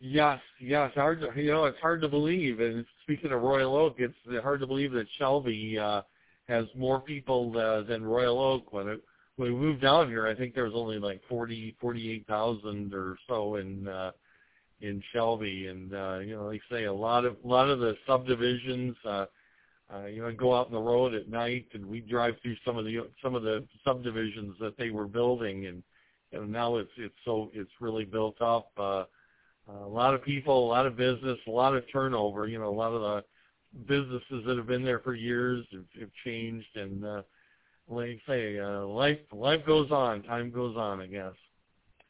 yes. Hard to, it's hard to believe. And speaking of Royal Oak, it's hard to believe that Shelby has more people than Royal Oak. When we moved down here, I think there was only like 48,000 or so in Shelby, and like I say, a lot of the subdivisions. I go out on the road at night, and we drive through some of the subdivisions that they were building, and now it's really built up. A lot of people, a lot of business, a lot of turnover. A lot of the businesses that have been there for years have changed, and like I say, life goes on, time goes on, I guess.